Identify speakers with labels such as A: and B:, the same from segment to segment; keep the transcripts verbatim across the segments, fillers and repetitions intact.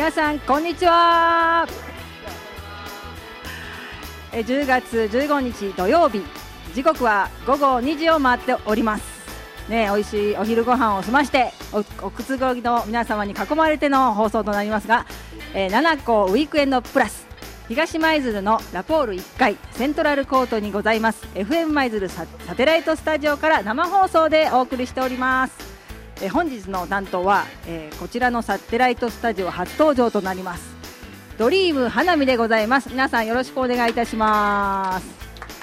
A: 皆さんこんにちは。えじゅうがつじゅうごにち土曜日、時刻はごごにじを回っておりますね。美味しいお昼ご飯を済まして お, おくつろぎの皆様に囲まれての放送となりますが、えー、ななこウィークエンドプラス東舞鶴のラポールいっかいセントラルコートにございます エフエム 舞鶴 サ, サテライトスタジオから生放送でお送りしております。えー、本日の担当は、えー、こちらのサテライトスタジオ初登場となりますドリーム花見でございます。皆さんよろしくお願いいたします。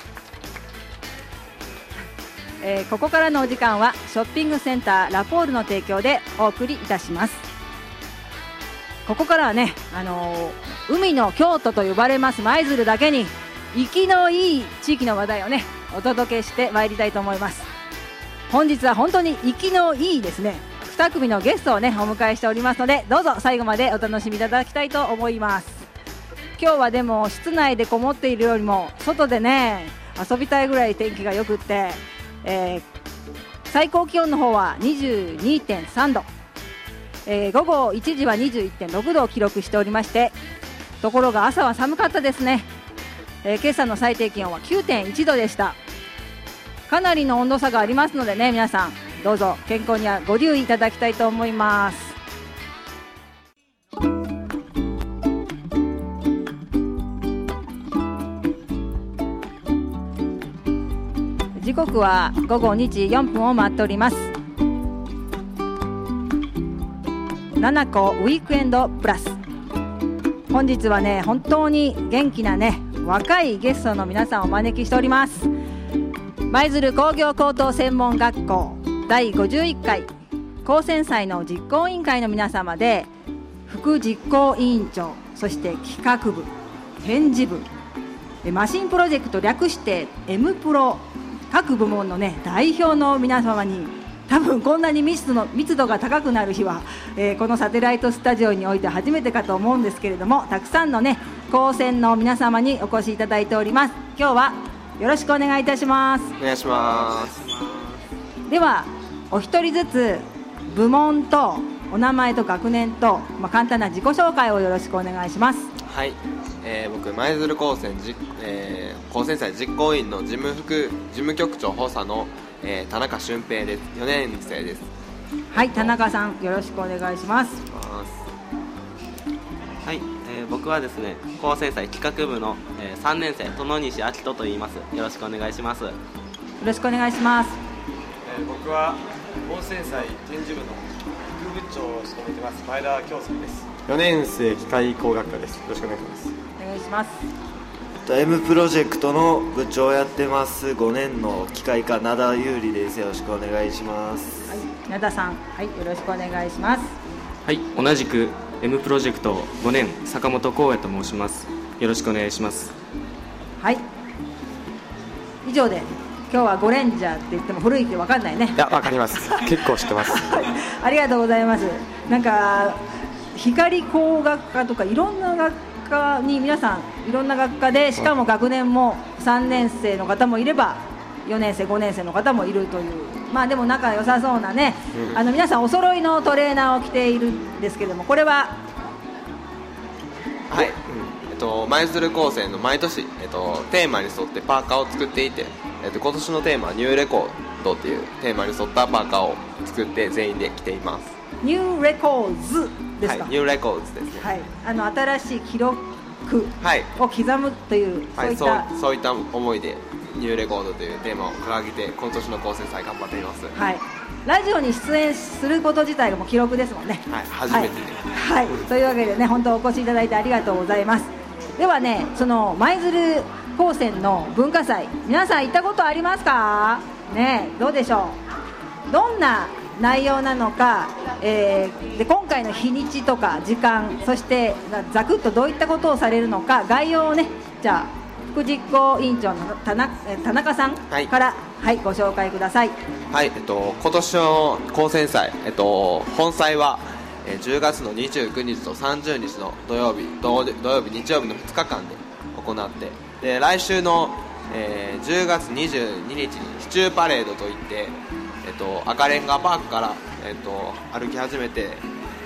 A: えー、ここからのお時間はショッピングセンターラポールの提供でお送りいたします。ここからはね、あのー、海の京都と呼ばれます舞鶴だけに生きのいい地域の話題をねお届けしてまいりたいと思います。本日は本当に生きのいいですねに組のゲストをねお迎えしておりますので、どうぞ最後までお楽しみいただきたいと思います。今日はでも室内でこもっているよりも外でね遊びたいぐらい天気がよくって、えー、最高気温の方は にじゅうにてんさんど、えー、午後いちじは にじゅういってんろくどを記録しておりまして、ところが朝は寒かったですね。えー、今朝の最低気温は きゅうてんいちどでした。かなりの温度差がありますのでね、皆さんどうぞ健康にはご留意いただきたいと思います。時刻はごごにじよんぷんを回っております。ななこウィークエンドプラス、本日はね本当に元気なね若いゲストの皆さんをお招きしております。舞鶴工業高等専門学校だいごじゅういっかい高専祭の実行委員会の皆様で、副実行委員長、そして企画部、編事部、マシンプロジェクト略して エム プロ、各部門のね代表の皆様に、多分こんなに密度の密度が高くなる日は、えー、このサテライトスタジオにおいて初めてかと思うんですけれども、たくさんのね高専の皆様にお越しいただいております。今日はよろしくお願いいたします。
B: お願いします。
A: ではお一人ずつ部門とお名前と学年と、まあ、簡単な自己紹介をよろしくお願いします。
B: はい、えー、僕舞鶴高専、えー、高専祭実行委員の事務副事務局長補佐の、えー、田中俊平です。よねん生です。
A: はい、田中さんよろしくお願いします。
C: はい、えー、僕はですね高専祭企画部の、えー、さんねん生殿西明人と言います。よろしくお願いします。よ
A: ろしくお願いします。
D: えー、僕は高専祭展示部の副部長を務めてます前田京介です。
E: よねん生機械工学科です。よろしくお願いします。
A: お願いします。
F: エム プロジェクトの部長をやってますごねんの機械科灘優里です。よろしくお願いします。
A: はい、灘さん、はい、よろしくお願いします。
G: はい、同じく エム プロジェクトごねん坂本光也と申します。よろしくお願いします。
A: はい、以上で今日はゴレンジャーって言っても古いって分かんないね。
E: いや、分かります結構知ってます
A: ありがとうございます。なんか光工学科とかいろんな学科に皆さんいろんな学科で、しかも学年もさんねん生の方もいればよねん生ごねん生の方もいるという、まあでも仲良さそうなね、うん、あの皆さんお揃いのトレーナーを着ているんですけども、これは
B: はい、うん、えっと舞鶴高専の毎年、えっと、テーマに沿ってパーカーを作っていて、えっと、今年のテーマはニューレコードっていうテーマに沿ったパーカーを作って全員で着ています。
A: ニューレコーズですか。
B: はい、ニューレコーズですね。
A: はい、あの新しい記録を刻むという、
B: はい、
A: そういった、
B: そう、そういった思いでニューレコードというテーマを掲げて今年の高専祭頑張っています。
A: はい、ラジオに出演すること自体がもう記録ですもんね。
B: はい、初めてで、
A: はいはい、というわけでね本当お越しいただいてありがとうございます。ではね、その舞鶴高専の文化祭、皆さん行ったことありますかね。どうでしょう、どんな内容なのか、えー、で今回の日にちとか時間、そしてざくっとどういったことをされるのか概要をね、じゃあ副実行委員長の田中、田中さんから、はいはい、ご紹介ください。
B: はい、えっと、今年の高専祭、えっと、本祭はえー、じゅうがつのにじゅうくにちとさんじゅうにちの土曜日、土曜日、日曜日のふつかかんで行って、で来週の、えー、じゅうがつにじゅうににちにシチューパレードといって、えっと、赤レンガパークから、えっと、歩き始めて、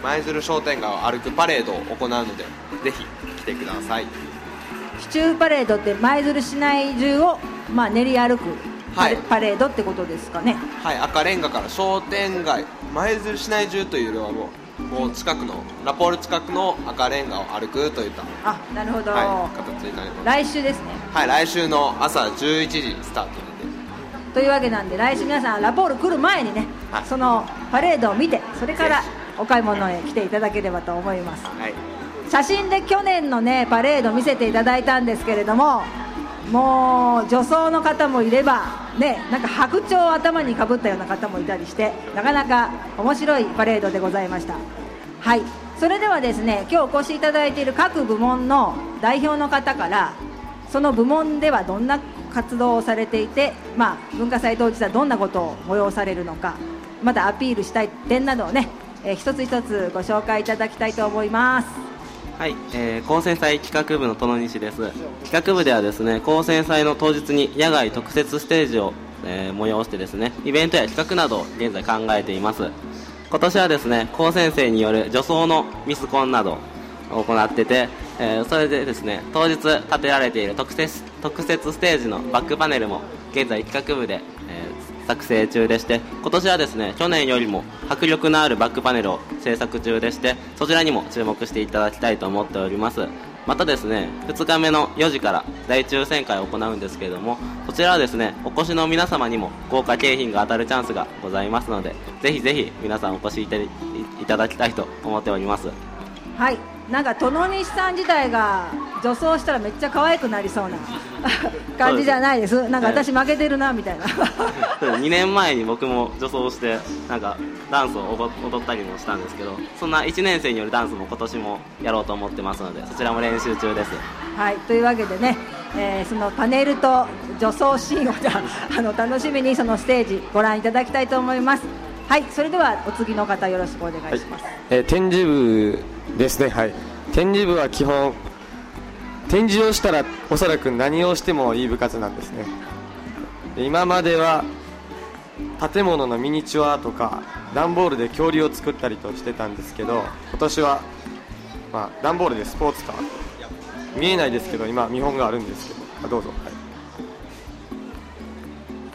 B: 舞鶴商店街を歩くパレードを行うのでぜひ来てください。
A: 市中パレードって舞鶴市内中を、まあ、練り歩くパレ、はい、パレードってことですかね。
B: はい、赤レンガから商店街、舞鶴市内中というよりはもう、もう近くのラポール近くの赤レンガを歩くといった
A: あなるほど、
B: はい、形になります。
A: 来週ですね。
B: はい、来週の朝じゅういちじスタートなんで
A: というわけなんで来週皆さんラポール来る前にね、はい、そのパレードを見てそれからお買い物へ来ていただければと思います。はい、写真で去年のねパレード見せていただいたんですけれども、もう女装の方もいればね、なんか白鳥を頭にかぶったような方もいたりしてなかなか面白いパレードでございました。はい、それではですね今日お越しいただいている各部門の代表の方からその部門ではどんな活動をされていて、まあ、文化祭当日はどんなことを催されるのか、またアピールしたい点などをね、えー、一つ一つご紹介いただきたいと思います。
C: はい、えー、高専祭企画部の殿西です。企画部ではですね高専祭の当日に野外特設ステージを、えー、催してですねイベントや企画などを現在考えています。今年はですね高専生による女装のミスコンなどを行ってて、えー、それでですね当日立てられている特設、特設ステージのバックパネルも現在企画部で、えー、作成中でして、今年はですね去年よりも迫力のあるバックパネルを制作中でして、そちらにも注目していただきたいと思っております。またですねふつかめのよじから大抽選会を行うんですけれども、こちらはですねお越しの皆様にも豪華景品が当たるチャンスがございますので、ぜひぜひ皆さんお越しいたいただきたいと思っております。
A: はい、なんか殿西さん自体が女装したらめっちゃ可愛くなりそうな感じじゃないです。なんか私負けてるなみたいな
C: にねんまえに僕も女装してなんかダンスを踊ったりもしたんですけど、そんないちねん生によるダンスも今年もやろうと思ってますので、そちらも練習中です。
A: はい、というわけでね、えー、そのパネルと女装シーンをじゃあ、あの楽しみにそのステージご覧いただきたいと思います。はい、それではお次の方よろしくお願いします。はい、
E: えー、展示部ですね。はい、展示部は基本展示をしたらおそらく何をしてもいい部活なんですね。今までは建物のミニチュアとか段ボールで恐竜を作ったりとしてたんですけど、今年は、まあ、段ボールでスポーツカー見えないですけど今見本があるんですけど、あどうぞ、はい、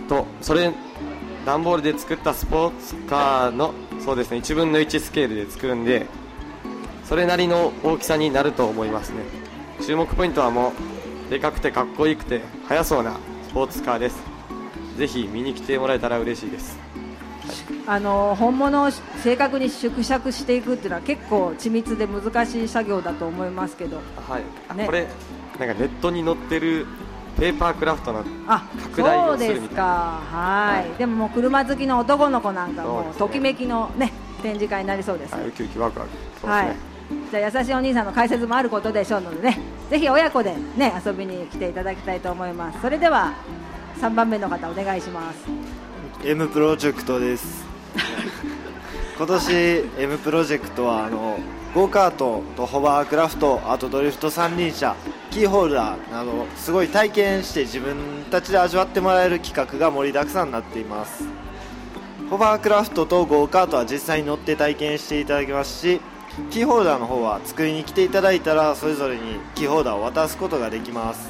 E: とそれ段ボールで作ったスポーツカーのそうですねいちぶんのいちスケールで作るんで、それなりの大きさになると思いますね。注目ポイントはもうでかくてかっこよくて速そうなスポーツカーです。ぜひ見に来てもらえたら嬉しいです。
A: はい、あの本物を正確に縮尺していくっていうのは結構緻密で難しい作業だと思いますけど、
E: はい、
A: ね、
E: これなんかネットに載ってるペーパークラフトの拡大をするみたいな。そうですか。
A: はい、はい、でももう車好きの男の子なんかもうときめきのね展示会になりそうです。
E: はい、ウキウキワクワク。そうですね。
A: はい、じゃあ優しいお兄さんの解説もあることでしょうのでね、ぜひ親子でね遊びに来ていただきたいと思います。それではさんばんめの方お願いします。
F: M プロジェクトです今年 M プロジェクトはあのゴーカートとホバークラフト、あとドリフト三輪車、キーホルダーなどすごい体験して自分たちで味わってもらえる企画が盛りだくさんになっています。ホバークラフトとゴーカートは実際に乗って体験していただきますし、キーホルダーの方は作りに来ていただいたらそれぞれにキーホルダーを渡すことができます。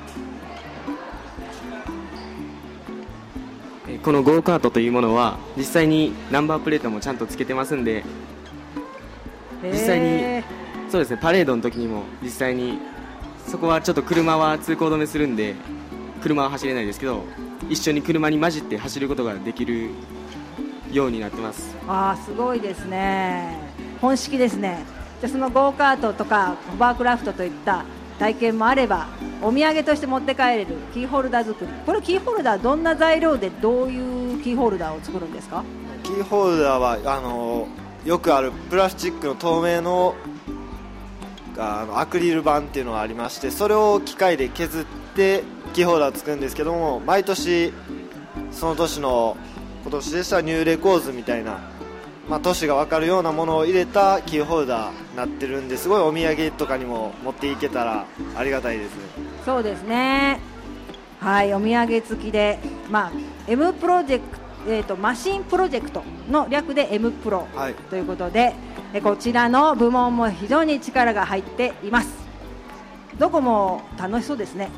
G: このゴーカートというものは実際にナンバープレートもちゃんとつけてますんで、実際にそうですねパレードの時にも実際にそこはちょっと車は通行止めするんで車は走れないですけど、一緒に車に混じって走ることができるようになってます。
A: あーすごいですね、本式ですね。じゃあそのゴーカートとかホバークラフトといった体験もあればお土産として持って帰れるキーホルダー作り、これキーホルダーどんな材料でどういうキーホルダーを作るんですか？
F: キーホルダーはあのよくあるプラスチックの透明のあのアクリル板っていうのがありまして、それを機械で削ってキーホルダーを作るんですけども、毎年その年の今年でしたらニューレコーズみたいな、まあ、年が分かるようなものを入れたキーホルダーになってるんで、すごいお土産とかにも持っていけたらありがたいです。
A: そうですね、はい、お土産付きで、まあ、M プロジェクえー、とマシンプロジェクトの略で M プロ
F: はい
A: ということで、えこちらの部門も非常に力が入っています。どこも楽しそうですね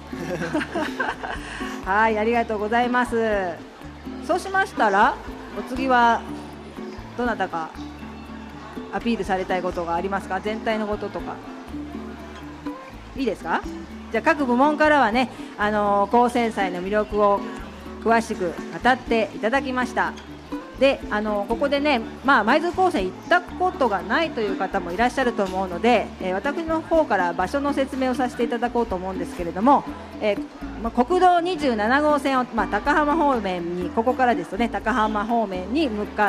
A: はい、ありがとうございます。そうしましたらお次はどなたかアピールされたいことがありますか？全体のこととかいいですか？じゃあ各部門からはね、あのー、高専祭の魅力を詳しく語っていただきました。で、あのー、ここでね、まあ、舞鶴高専行ったことがないという方もいらっしゃると思うので、えー、私の方から場所の説明をさせていただこうと思うんですけれども、えーまあ、国道にじゅうなな号線を、まあ、高浜方面に、ここからですとね高浜方面に向かって、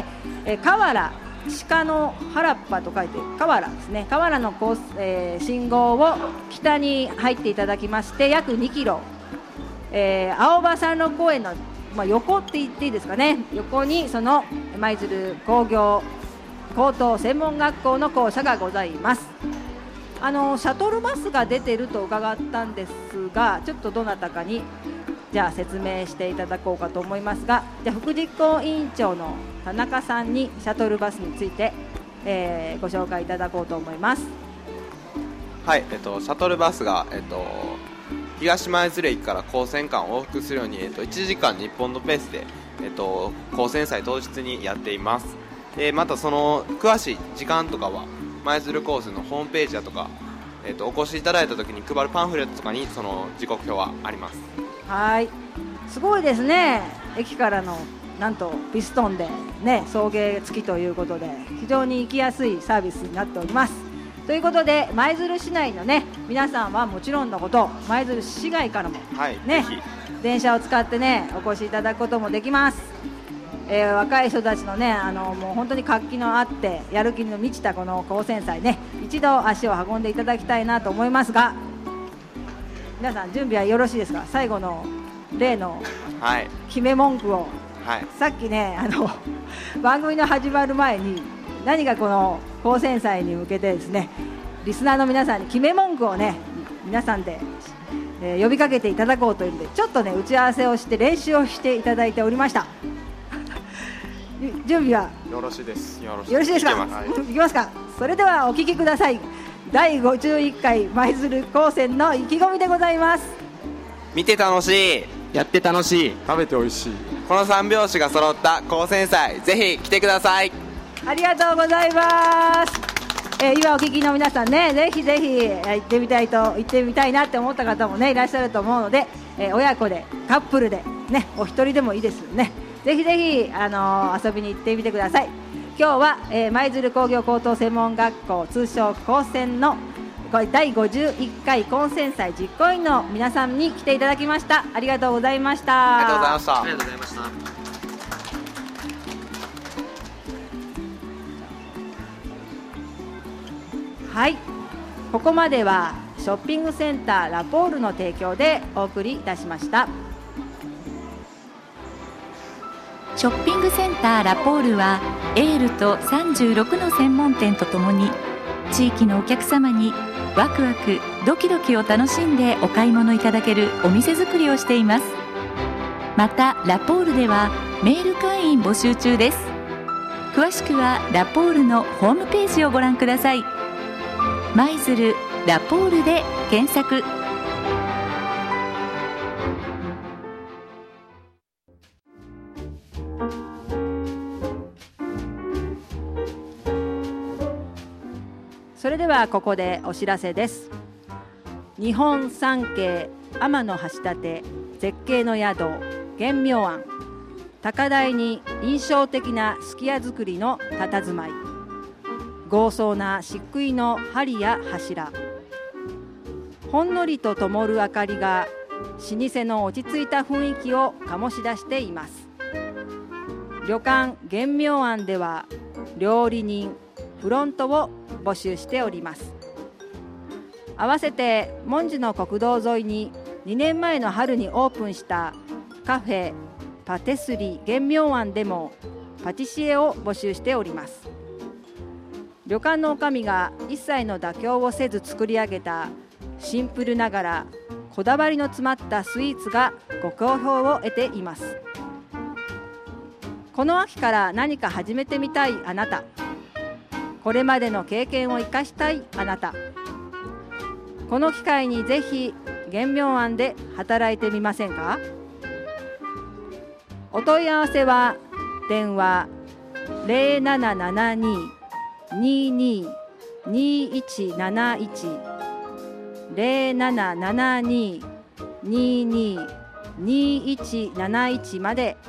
A: えー、河原鹿の原っぱと書いて河原ですね、河原のコース、えー、信号を北に入っていただきまして約にキロ、えー、青葉山麓公園の、まあ、横って言っていいですかね、横にその舞鶴工業高等専門学校の校舎がございます。あのシャトルバスが出ていると伺ったんですが、ちょっとどなたかにじゃあ説明していただこうかと思いますが、じゃあ副実行委員長の田中さんにシャトルバスについて、えー、ご紹介いただこうと思います。
B: はい、えっと、シャトルバスが、えっと、東舞鶴駅から高専間を往復するように、えっと、いちじかん日本のペースで、えっと、高専祭当日にやっています。でまたその詳しい時間とかは舞鶴高専のホームページだとか、えっと、お越しいただいた時に配るパンフレットとかにその時刻表はあります。
A: はい、すごいですね。駅からのなんとピストンで、ね、送迎付きということで非常に行きやすいサービスになっております。ということで舞鶴市内の、ね、皆さんはもちろんのこと舞鶴市外からも、
B: はい
A: ね、
B: ぜひ
A: 電車を使って、ね、お越しいただくこともできます。えー、若い人たちのね、あのもう本当に活気のあってやる気の満ちたこの高専祭ね、一度足を運んでいただきたいなと思いますが、皆さん準備はよろしいですか？最後の例の
B: はい
A: 決め文句を、
B: はい
A: さっきね、あの番組の始まる前に何かこの高専祭に向けてですね、リスナーの皆さんに決め文句をね皆さんで、えー、呼びかけていただこうというので、ちょっとね打ち合わせをして練習をしていただいておりました準備は
D: よろしいです。よろしい
A: よろしいですか？
D: いけます。
A: いきますか。それではお聞きください。だいごじゅういっかい舞鶴高専の意気込みでございます。
B: 見て楽しい、
G: やって楽しい、
E: 食べて美味しい、
B: この三拍子が揃った高専祭、ぜひ来てください。
A: ありがとうございます。えー、今お聞きの皆さんね、ぜひぜひ行ってみたいと行ってみたいなって思った方もねいらっしゃると思うので、えー、親子でカップルでね、お一人でもいいですよね。ぜひぜひ、あのー、遊びに行ってみてください。今日は、えー、舞鶴工業高等専門学校通称高専のだいごじゅういっかい高専祭実行委員の皆さんに来ていただきました。ありがとうございました。
B: ありがとうございました。
C: ありがとうございました。
A: はい、ここまではショッピングセンターラポールの提供でお送りいたしました。
H: ショッピングセンターラポールはエールとさんじゅうろくの専門店とともに地域のお客様にワクワクドキドキを楽しんでお買い物いただけるお店作りをしています。またラポールではメール会員募集中です。詳しくはラポールのホームページをご覧ください。舞鶴ラポールで検索。
A: それではここでお知らせです。日本三景天橋立絶景の宿玄妙庵、高台に印象的なすき家造りの佇まい、豪壮な漆喰の梁や柱、ほんのりと灯る明かりが老舗の落ち着いた雰囲気を醸し出しています。旅館玄妙庵では料理人フロントを募集しております。合わせて門司の国道沿いににねんまえの春にオープンしたカフェパティスリー玄妙庵でもパティシエを募集しております。旅館の女将が一切の妥協をせず作り上げたシンプルながらこだわりの詰まったスイーツがご好評を得ています。 この秋から何か始めてみたいあなた、これまでの経験を生かしたいあなた、この機会にぜひ原明庵で働いてみませんか。お問い合わせは電話 ゼロななななに にににいちなないち ゼロななななに にににいちなないちまで。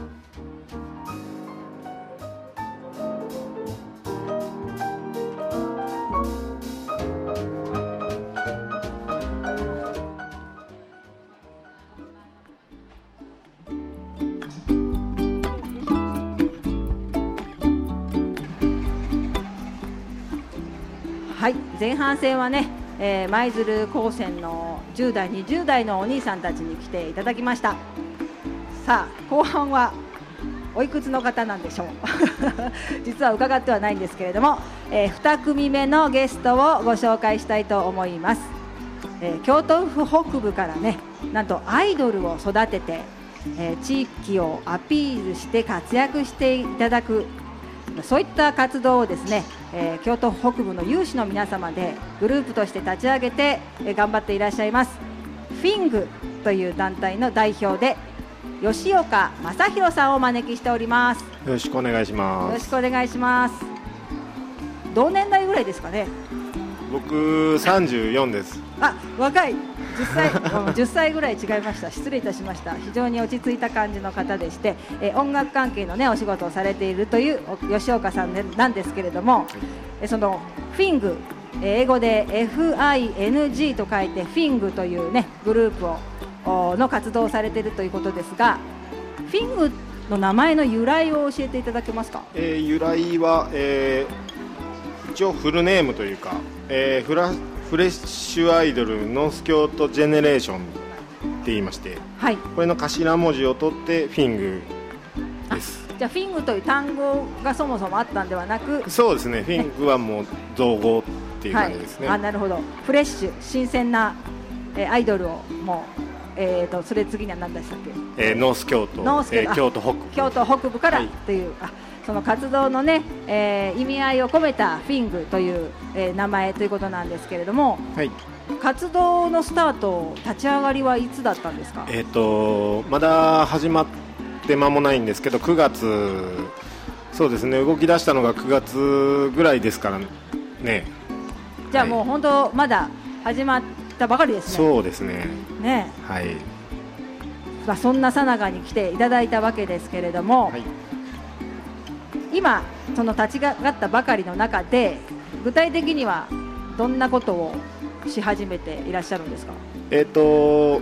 A: はい、前半戦はね、えー、舞鶴高専のじゅう代にじゅう代のお兄さんたちに来ていただきました。さあ後半はおいくつの方なんでしょう実は伺ってはないんですけれども、えー、に組目のゲストをご紹介したいと思います。えー、京都府北部からね、なんとアイドルを育てて、えー、地域をアピールして活躍していただく、そういった活動をですね、えー、京都府北部の有志の皆様でグループとして立ち上げて、えー、頑張っていらっしゃいますフィングという団体の代表で吉岡正弘さんをお招きしております。
I: よろしくお願いします。
A: よろしくお願いします。同年代ぐらいですかね。
I: 僕さんじゅうよんです。
A: あ、若い。じゅっさいじゅっさいぐらい違いました。失礼いたしました。非常に落ち着いた感じの方でして、え音楽関係のねお仕事をされているという吉岡さんなんですけれども、えそのフィング、英語で エフアイエヌジー と書いてフィングというねグループをの活動をされているということですが、フィングの名前の由来を教えていただけますか。
I: えー、由来は、えー、一応フルネームというか、えー、フラフレッシュアイドルノース京都ジェネレーションって言いまして、
A: はい、
I: これの頭文字を取ってフィングです。
A: じゃあフィングという単語がそもそもあったんではなく、
I: そうですね、フィングはもう造語っていう感じですね。
A: はい、あ、なるほど。フレッシュ、新鮮な、えー、アイドルをもう、えー、とそれ次には何でしたっけ、
I: えー、ノース京都、
A: ノース京都、
I: えー、京都北部
A: 京都北部からという、はい、あその活動のね、えー、意味合いを込めたフィングという、えー、名前ということなんですけれども、
I: はい、
A: 活動のスタート、立ち上がりはいつだったんですか。
I: えー、とまだ始まって間もないんですけど、くがつ、そうですね、動き出したのがくがつぐらいですからね。
A: じゃあもう本当まだ始まったばかりですね。
I: そうですね。
A: ね、
I: はい。
A: まあ、そんなさなかに来ていただいたわけですけれども、はい、今その立ち上がったばかりの中で具体的にはどんなことをし始めていらっしゃるんですか。
I: えっと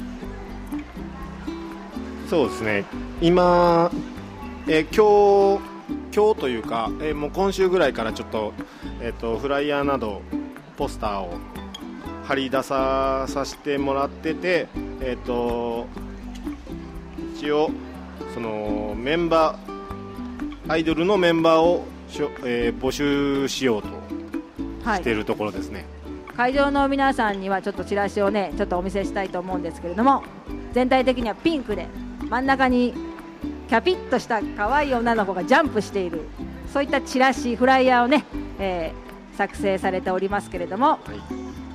I: そうですね、今、えー、今日今日というか、えー、もう今週ぐらいからちょっと、えー、とフライヤーなどポスターを貼り出ささせてもらってて、えー、と一応そのメンバーアイドルのメンバーをしょ、えー、募集しようとしているところですね。
A: はい、会場の皆さんにはちょっとチラシをねちょっとお見せしたいと思うんですけれども、全体的にはピンクで真ん中にキャピッとした可愛い女の子がジャンプしている、そういったチラシフライヤーをね、えー、作成されておりますけれども、はい、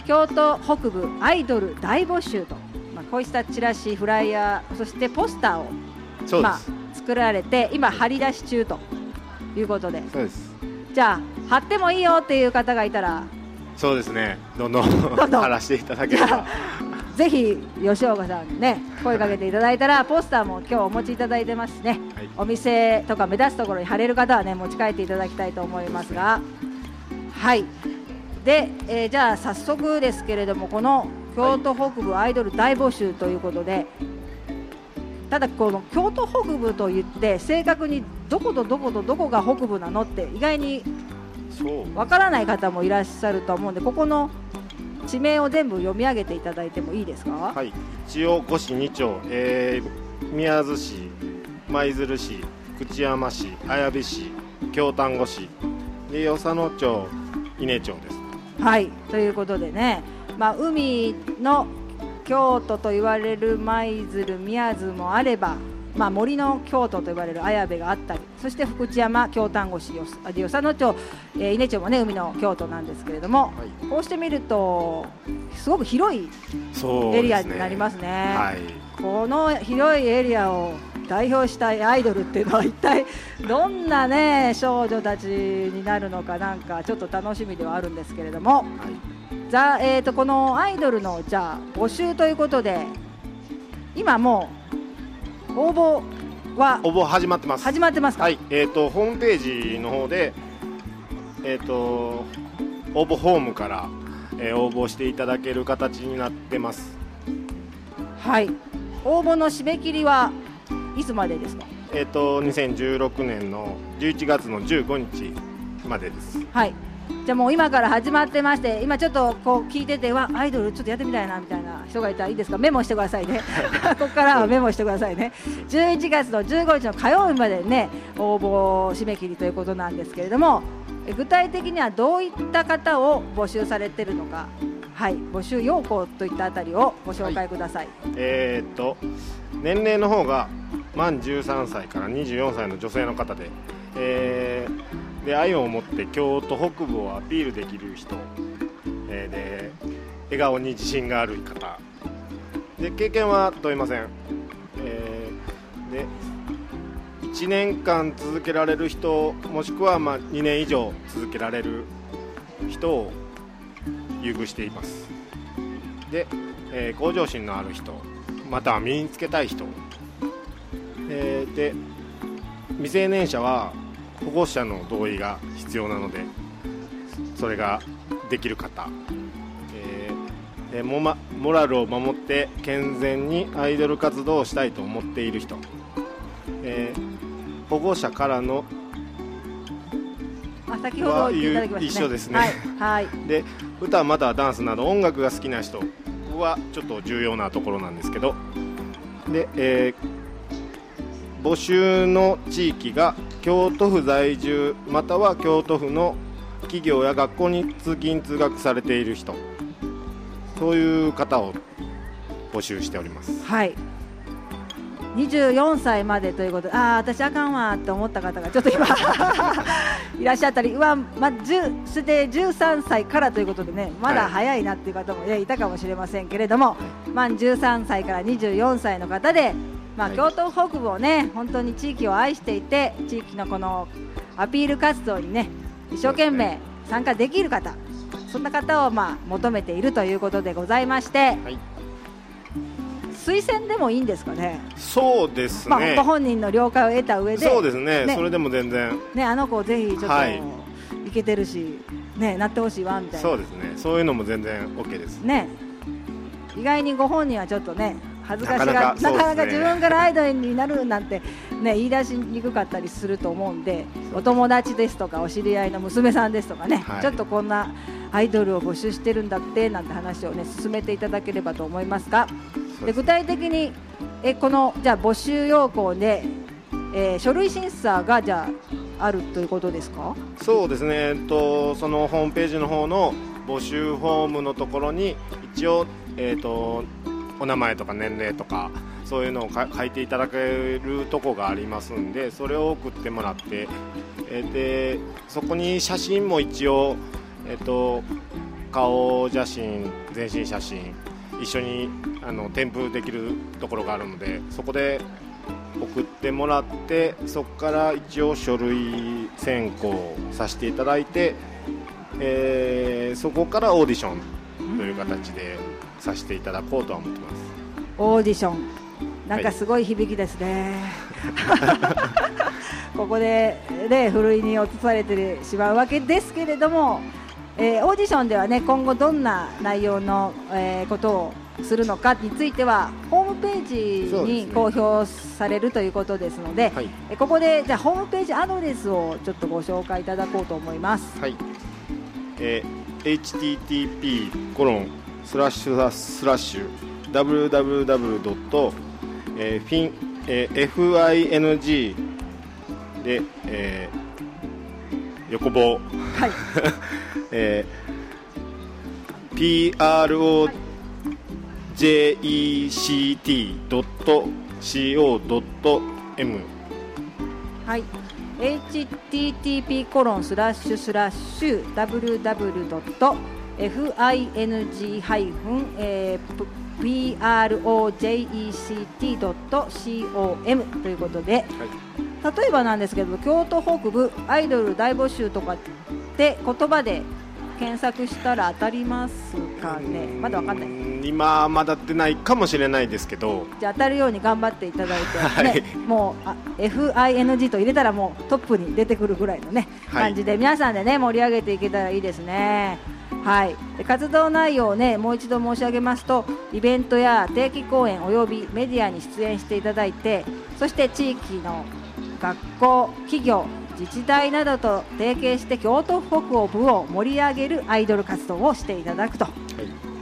A: 京都北部アイドル大募集と、まあ、こうしたチラシフライヤーそしてポスターを今作られて今貼り出し中ということで、
I: そうです。
A: じゃあ貼ってもいいよっていう方がいたら、そう
I: ですね、どんどん貼らせていただければ
A: ぜひ吉岡さんね声かけていただいたら、ポスターも今日お持ちいただいてますしね、はい、お店とか目立つところに貼れる方はね持ち帰っていただきたいと思いますが、はいで、えー、じゃあ早速ですけれども、この京都北部アイドル大募集ということで、はい、ただこの京都北部といって正確にどことどことどこが北部なのって意外にわからない方もいらっしゃると思うんで、ここの地名を全部読み上げていただいてもいいですか。
I: はい、一応五市二町、えー、宮津市、舞鶴市、口山市、綾部市、京丹後市で与謝野町、伊根町です。
A: はい、ということでね、まあ、海の京都と言われる舞鶴、宮津もあれば、 まあ、森の京都と呼ばれる綾部があったり、そして福知山、京丹後市、与謝野町、えー、伊根町もね海の京都なんですけれども、はい、こうしてみるとすごく広いエリアになりますね。はい、この広いエリアを代表したいアイドルっていうのは一体どんなね少女たちになるのか、なんかちょっと楽しみではあるんですけれども、はい、じゃあ、えーと、このアイドルのじゃあ募集ということで、今もう応募は
I: 応募始まってます
A: 始まってますか。
I: はい、えーとホームページの方で、えーと応募フォームから、えー、応募していただける形になってます。
A: はい、応募の締め切りはいつまでですか。
I: えーとにせんじゅうろくねんのじゅういちがつのじゅうごにちまでです。
A: はい、じゃあもう今から始まってまして、今ちょっとこう聞いててはアイドルちょっとやってみたいなみたいな人がいたらいいですか、メモしてくださいねここからはメモしてくださいね。じゅういちがつのじゅうごにちの火曜日までね応募締め切りということなんですけれども、具体的にはどういった方を募集されているのか、はい、募集要項といったあたりをご紹介ください。はい、
I: えー、っと年齢の方が満じゅうさんさいからにじゅうよんさいの女性の方で、えー、で愛を持って京都北部をアピールできる人、えー、で笑顔に自信がある方で、経験は問いません、えー、でいちねんかん続けられる人、もしくはまあにねん以上続けられる人を優遇しています。で、えー、向上心のある人、または身につけたい人、えー、で未成年者は保護者の同意が必要なので、それができる方、えー、でも、ま、モラルを守って健全にアイドル活動をしたいと思っている人、えー、保護者からの
A: あ先ほど言っていただきましたね。
I: 一緒ですね。
A: はいはい、
I: で歌またはダンスなど音楽が好きな人はちょっと重要なところなんですけど、で、えー、募集の地域が京都府在住または京都府の企業や学校に通勤通学されている人、そういう方を募集しております。
A: はい、にじゅうよんさいまでということで、ああ私あかんわと思った方がちょっと今いらっしゃったり、うわ、ま、じゅうそしてじゅうさんさいからということでね、まだ早いなっていう方も、ね、いたかもしれませんけれども、満じゅうさんさいからにじゅうよんさいの方で、まあ、京都北部をね本当に地域を愛していて、地域のこのアピール活動にね一生懸命参加できる方、そんな方をまあ求めているということでございまして、はい、推薦でもいいんですかね。
I: そうですね、
A: まあ、ご本人の了解を得た上で、
I: そうです ね, ねそれでも全然、
A: ね、あの子ぜひちょっと、はい、いけてるし、ね、なってほしいわみたいな、
I: そうですね、そういうのも全然 OK ですね。
A: 意外にご本人はちょっとね恥ずかしがなかなか、なかなか自分からアイドルになるなんて、ね、言い出しにくかったりすると思うんで、お友達ですとかお知り合いの娘さんですとかね、はい、ちょっとこんなアイドルを募集してるんだってなんて話をね進めていただければと思いますが、で具体的にえこのじゃあ募集要項で、えー、書類審査がじゃああるということですか。
I: そうですね、えっと、そのホームページの方の募集フォームのところに一応、えっと、お名前とか年齢とかそういうのを書いていただけるとこがありますんで、それを送ってもらって、えー、でそこに写真も一応、えー、と顔写真、全身写真一緒にあの添付できるところがあるので、そこで送ってもらって、そこから一応書類選考させていただいて、えー、そこからオーディションという形でさせていただこうとは思ってます。
A: オーディションなんかすごい響きですね、はい、ここで、ね、ふるいに落とされてしまうわけですけれども、えー、オーディションではね今後どんな内容の、えー、ことをするのかについてはホームページに公表されるということですので、はい、えここでじゃあホームページアドレスをちょっとご紹介いただこうと思います。
I: はい、えー、エイチティーティーピーコロンスラッシュスラッシュダブリューダブリューダブリュードットフィンえー、エフアイエヌジー で、えー、横棒、はいえー、ピーアールオージェイシーティードットシーオードットエム
A: はい、エイチティーティーピーコロンスラッシュスラッシュダブリューダブリュードットフィングピーアールオージェイイーシーティードットコム ということで、はい、例えばなんですけど京都北部アイドル大募集とかって言葉で検索したら当たりますかね。まだわかんない。
I: 今まだ出ないかもしれないですけど、
A: じゃあ当たるように頑張っていただいて、ね、はい、もうあ フィング と入れたらもうトップに出てくるぐらいのね、はい、感じで皆さんでね盛り上げていけたらいいですね。はい、で活動内容をねもう一度申し上げますと、イベントや定期公演およびメディアに出演していただいて、そして地域の学校、企業、自治体などと提携して京都北欧部を盛り上げるアイドル活動をしていただくと、はい、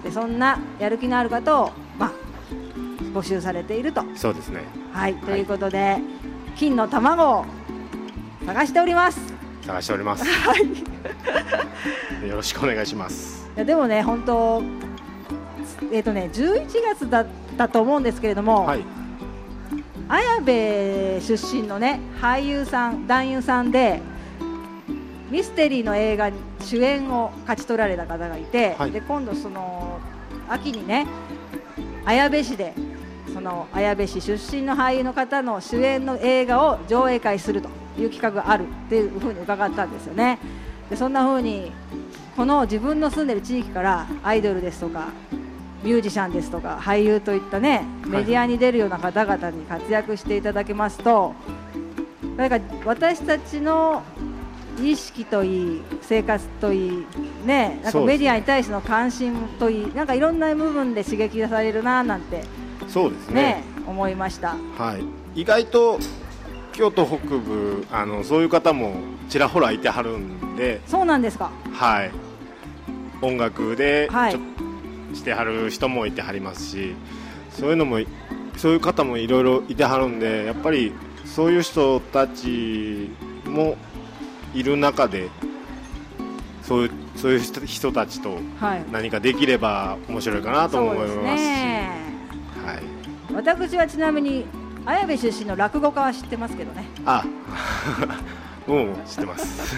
A: でそんなやる気のある方を、まあ、募集されていると。
I: そうですね、
A: はい、ということで、はい、金の卵を探しております。
I: 探しております、
A: はい、
I: よろしくお願いします。
A: いやでもね本当、えーとね、じゅういちがつだったと思うんですけれども、はい、綾部出身のね俳優さん男優さんでミステリーの映画に主演を勝ち取られた方がいて、はい、で今度その秋にね綾部市でその綾部市出身の俳優の方の主演の映画を上映会するという企画があるっていうふうに伺ったんですよね。でそんなふうにこの自分の住んでる地域からアイドルですとかミュージシャンですとか俳優といったねメディアに出るような方々に活躍していただけますと、なんか私たちの意識といい生活といいね、なんかメディアに対しての関心といい、なんかいろんな部分で刺激されるななんて
I: そうですね、
A: 思いました。
I: はい、意外と京都北部あのそういう方もちらほらいてはるんで。
A: そうなんですか。
I: はい、音楽でちょ、はい、してはる人もいてはりますし、そういうのもそういう方もいろいろいてはるんで、やっぱりそういう人たちもいる中でそういう、そういう人たちと何かできれば面白いかなと思いますし、はい、はい、
A: 私はちなみに綾部出身の落語家は知ってますけどね。
I: あうん知ってます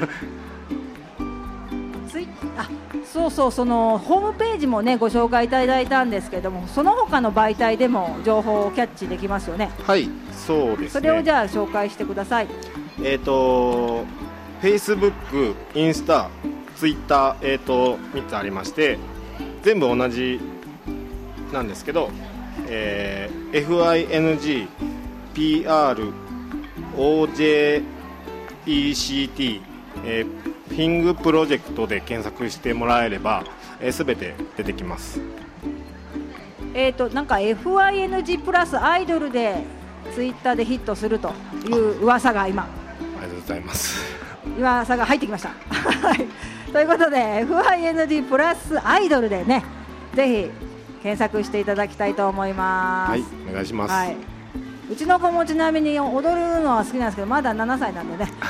A: ツイあそうそう、そのホームページもねご紹介いただいたんですけども、その他の媒体でも情報をキャッチできますよね。
I: はい、そうですね。
A: それをじゃあ紹介してください。
I: えっ、ー、と Facebook、インスタ、Twitter、えーとみっつありまして、全部同じなんですけど、えー、フィング ピーアール オージェイーシーティー、えー、フィングプロジェクトで検索してもらえれば、えー、全て出てきます。
A: えーとなんか エフアイエヌジー プラスアイドルでツイッターでヒットするという噂が今、
I: ありがとうございます。
A: 噂が入ってきましたということで エフアイエヌジー プラスアイドルでねぜひ検索していただきたいと思います。
I: はい、お願いします。
A: はい、うちの子もちなみに踊るのは好きなんですけど、まだななさいなんでね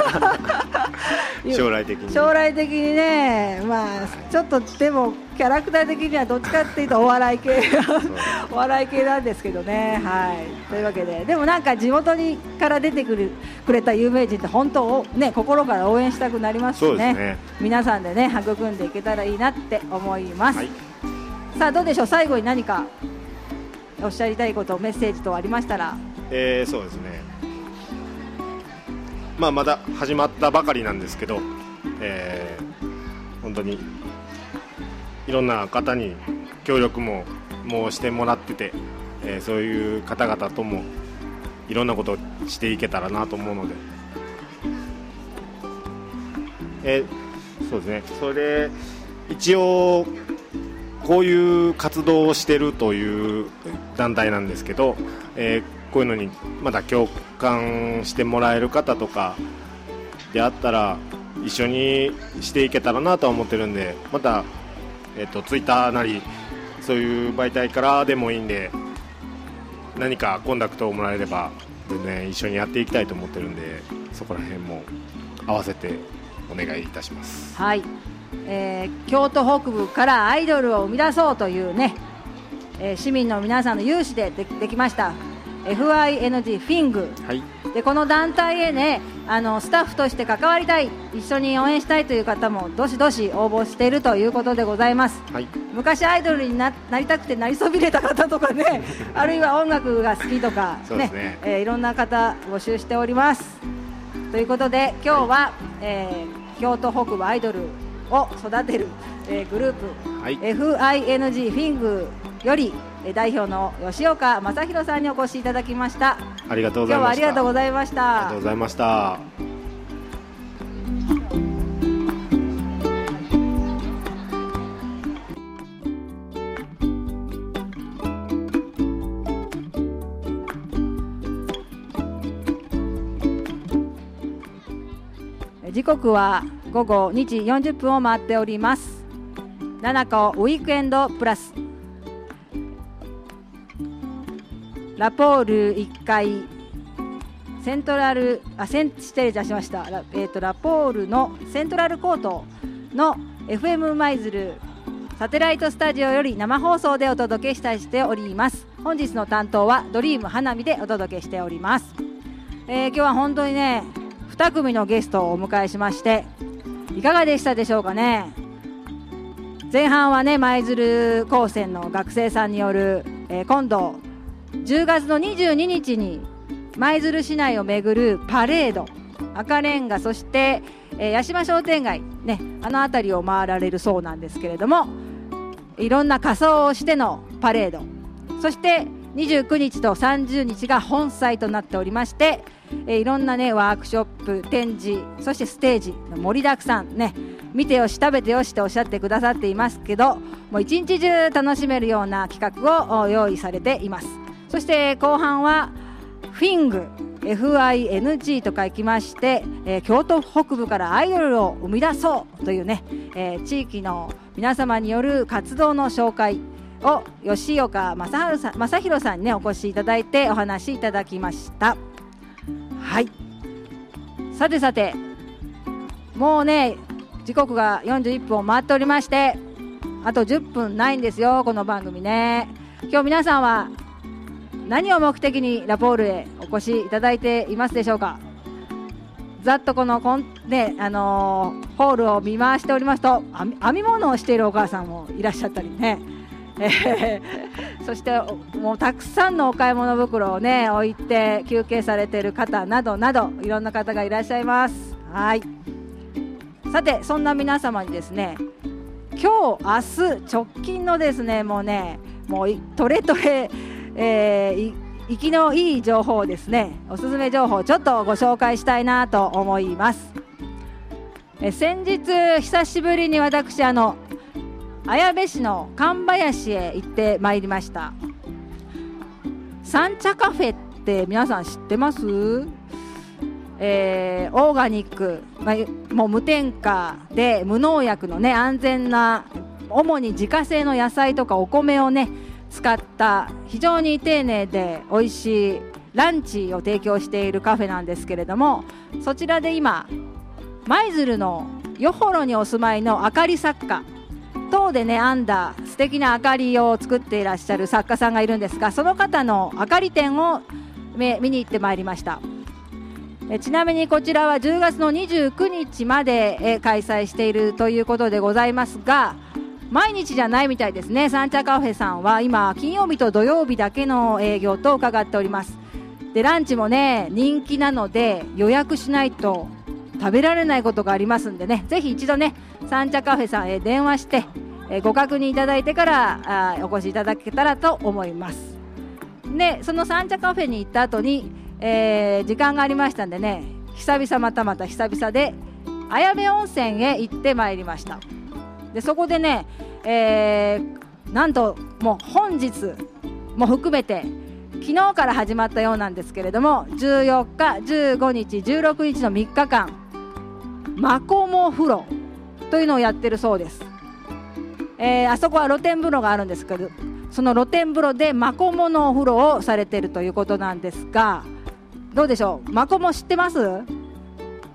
I: 将来的に
A: 将来的にね、まあ、ちょっとでもキャラクター的にはどっちかっていうとお笑い系お笑い系なんですけどね。はい、というわけで、でもなんか地元にから出てくるくれた有名人って本当ね心から応援したくなりますし ね, そうですね、皆さんでね育んでいけたらいいなって思います。はい、さあどうでしょう、最後に何かおっしゃりたいこと、メッセージ等ありましたら。
I: えー、そうですね、まあ、まだ始まったばかりなんですけど、えー、本当にいろんな方に協力ももうしてもらってて、えー、そういう方々ともいろんなことをしていけたらなと思うので、えー、そうですね、それで一応こういう活動をしているという団体なんですけど、えー、こういうのにまだ共感してもらえる方とかであったら一緒にしていけたらなとは思ってるんで、また、えーと、ツイッターなりそういう媒体からでもいいんで、何かコンタクトをもらえれば全然一緒にやっていきたいと思ってるんで、そこら辺も合わせてお願いいたします。
A: はい、えー、京都北部からアイドルを生み出そうというね、えー、市民の皆さんの有志で で, できましたエフアイエヌジー フィング、
I: はい、
A: でこの団体へねあのスタッフとして関わりたい、一緒に応援したいという方もどしどし応募しているということでございます、
I: はい、
A: 昔アイドルに な, なりたくてなりそびれた方とかねあるいは音楽が好きとか、ねねえー、いろんな方募集しております。ということで今日は、はい、えー、京都北部アイドルを育てる、えー、グループ、はい、エフアイエヌジー フィングより代表の吉岡正弘さんにお越しいただきました。
I: ありがとうございました。
A: 今日はありがとうございました。
I: ありがとうございました。
A: 時刻はごごにじよんじゅっぷんを回っております。ななこウィークエンドプラスラポールいっかいセントラルあセン失礼いたしましたラ、えー、とラポールのセントラルコートの エフエム 舞鶴サテライトスタジオより生放送でお届けしたいしております。本日の担当はドリーム花見でお届けしております、えー、今日は本当にねに組のゲストをお迎えしましていかがでしたでしょうかね。前半はね舞鶴高専の学生さんによる、えー、今度じゅうがつのにじゅうににちに舞鶴市内を巡るパレード、赤レンガ、そして、えー、八島商店街、ね、あの辺りを回られるそうなんですけれども、いろんな仮装をしてのパレード、そしてにじゅうくにちとさんじゅうにちが本祭となっておりまして、えー、いろんな、ね、ワークショップ、展示、そしてステージの盛りだくさん、ね、見てよし食べてよしとおっしゃってくださっていますけど、もう一日中楽しめるような企画を用意されています。そして後半はフィング エフアイエヌジー と書きまして、えー、京都北部からアイドルを生み出そうというね、えー、地域の皆様による活動の紹介を吉岡正さん、正弘さんに、ね、お越しいただいてお話しいただきました。はい、さてさてもうね時刻がよんじゅういっぷんを回っておりまして、あとじゅっぷんないんですよこの番組ね。今日皆さんは何を目的にラポールへお越しいただいていますでしょうか。ざっとこのこん、ねあのー、ホールを見回しておりますと編み、編み物をしているお母さんもいらっしゃったりね、えー、そしてもうたくさんのお買い物袋をね置いて休憩されている方などなどいろんな方がいらっしゃいます。はい、さてそんな皆様にですね、今日明日直近のですねもうねもうトレトレえー、生きのいい情報をですね、おすすめ情報をちょっとご紹介したいなと思います。え先日久しぶりに私あの綾部市の神林へ行ってまいりました。三茶カフェって皆さん知ってます？えー、オーガニック、まあ、もう無添加で無農薬のね安全な主に自家製の野菜とかお米をね使った非常に丁寧で美味しいランチを提供しているカフェなんですけれども、そちらで今舞鶴の与幌にお住まいの明かり作家等でね編んだ素敵な明かりを作っていらっしゃる作家さんがいるんですが、その方の明かり展を見に行ってまいりました。えちなみにこちらはじゅうがつのにじゅうくにちまでえ開催しているということでございますが、毎日じゃないみたいですね。三茶カフェさんは今金曜日と土曜日だけの営業と伺っております。でランチもね人気なので予約しないと食べられないことがありますんでね、ぜひ一度ね三茶カフェさんへ電話してえご確認いただいてからあお越しいただけたらと思います。でその三茶カフェに行った後に、えー、時間がありましたんでね、久々またまた久々で綾部温泉へ行ってまいりました。でそこでね、えー、なんともう本日も含めて昨日から始まったようなんですけれども、じゅうよっかじゅうごにちじゅうろくにちのみっかかんマコモ風呂というのをやってるそうです。えー、あそこは露天風呂があるんですけど、その露天風呂でマコモのお風呂をされているということなんですが、どうでしょう、マコモ知ってます？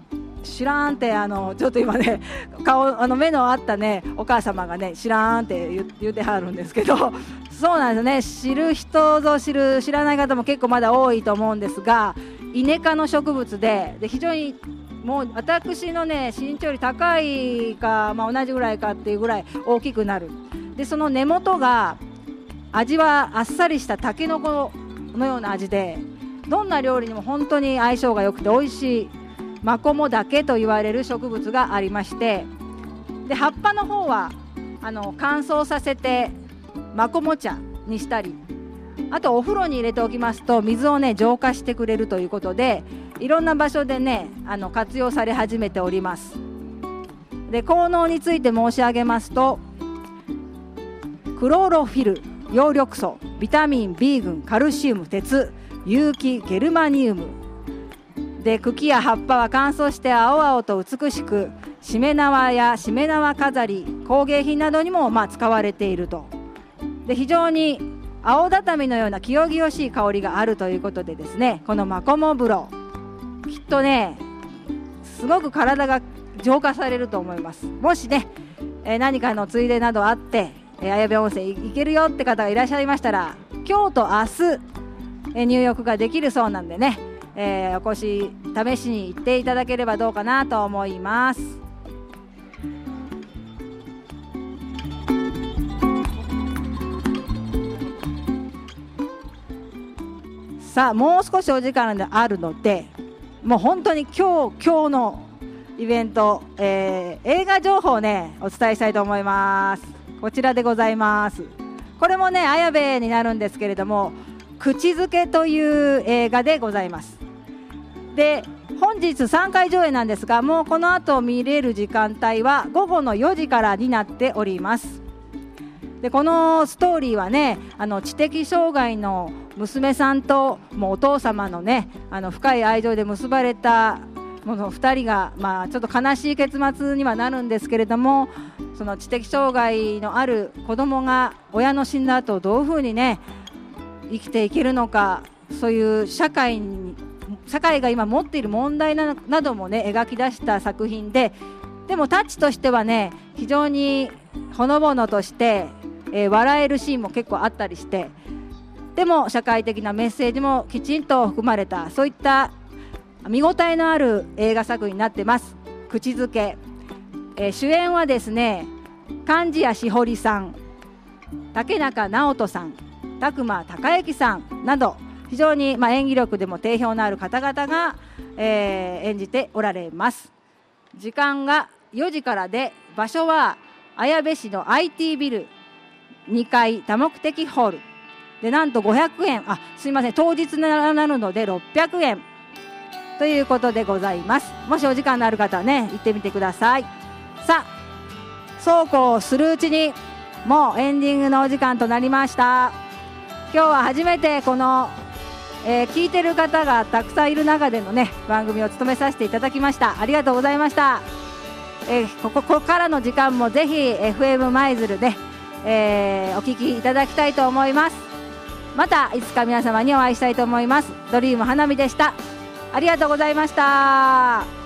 A: 知らんってあのちょっと今ね顔あの目の合ったねお母様がね知らんって言、言ってはるんですけど、そうなんですね。知る人ぞ知る、知らない方も結構まだ多いと思うんですが、イネ科の植物 で, で非常にもう私のね身長より高いか、まあ、同じぐらいかっていうぐらい大きくなる。でその根元が味はあっさりしたタケノコのような味で、どんな料理にも本当に相性が良くて美味しいマコモダケと言われる植物がありまして、で葉っぱの方はあの乾燥させてマコモ茶にしたり、あとお風呂に入れておきますと水をね浄化してくれるということで、いろんな場所でねあの活用され始めております。で効能について申し上げますと、クロロフィル、葉緑素、ビタミン B 群、カルシウム、鉄、有機ゲルマニウムで、茎や葉っぱは乾燥して青々と美しく、しめ縄やしめ縄飾り、工芸品などにもまあ使われていると。で非常に青畳のような清々しい香りがあるということでですね、このマコモ風呂きっとねすごく体が浄化されると思います。もしね、えー、何かのついでなどあって綾部温泉行けるよって方がいらっしゃいましたら、今日と明日、えー、入浴ができるそうなんでね、えー、お越し試しに行っていただければどうかなと思います。さあもう少しお時間であるので、もう本当に今日今日のイベント、えー、映画情報をねお伝えしたいと思います。こちらでございます。これもね綾部になるんですけれども、口づけという映画でございます。で本日さんかい上映なんですが、もうこの後見れる時間帯は午後のよじからになっております。でこのストーリーはね、あの知的障害の娘さんともうお父様のねあの深い愛情で結ばれたものふたりが、まあ、ちょっと悲しい結末にはなるんですけれども、その知的障害のある子供が親の死んだ後どういうふうにね生きていけるのか、そういう社会に社会が今持っている問題 な, などもね描き出した作品で、でもタッチとしてはね非常にほのぼのとして、えー、笑えるシーンも結構あったりして、でも社会的なメッセージもきちんと含まれた、そういった見応えのある映画作品になってます。口づけ、えー、主演はですね貫地谷しほりさん、竹中直人さん、宅間孝之さんなど非常に、まあ、演技力でも定評のある方々が、えー、演じておられます。時間がよじからで、場所は綾部市の アイティー ビルにかい多目的ホールで、なんとごひゃくえん、あすいません当日になるのでろっぴゃくえんということでございます。もしお時間のある方はね行ってみてください。さあそうこうするうちにもうエンディングのお時間となりました。今日は初めてこの、えー、聞いてる方がたくさんいる中でのね番組を務めさせていただきました。ありがとうございました。えー、ここ、ここからの時間もぜひ エフエム 舞鶴で、えー、お聞きいただきたいと思います。またいつか皆様にお会いしたいと思います。ドリーム花見でした。ありがとうございました。